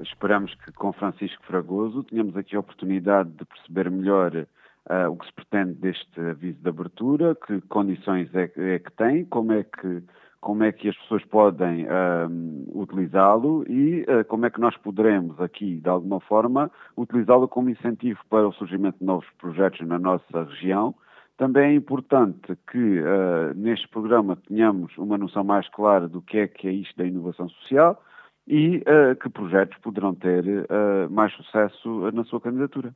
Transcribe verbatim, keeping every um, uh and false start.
esperamos que com Francisco Fragoso tenhamos aqui a oportunidade de perceber melhor uh, o que se pretende deste aviso de abertura, que condições é, é que tem, como é que, como é que as pessoas podem uh, utilizá-lo e uh, como é que nós poderemos aqui, de alguma forma, utilizá-lo como incentivo para o surgimento de novos projetos na nossa região. Também é importante que uh, neste programa tenhamos uma noção mais clara do que é que é isto da inovação social e uh, que projetos poderão ter uh, mais sucesso na sua candidatura.